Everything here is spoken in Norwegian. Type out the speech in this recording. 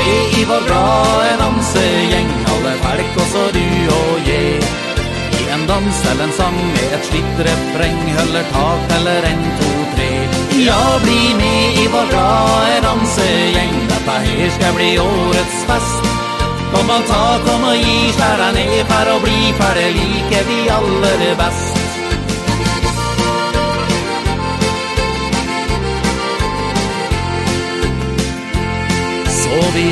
med I vår bra dansegjeng, alle folk og så du og jeg. I en dans eller en sang med et slitt refreng, holder tak eller 1, 2, 3. Ja, bli med I vår bra dansegjeng, dette her skal bli årets fest. Kom og ta, kom og gi, skjæra ned for å bli, for det liker vi aller best.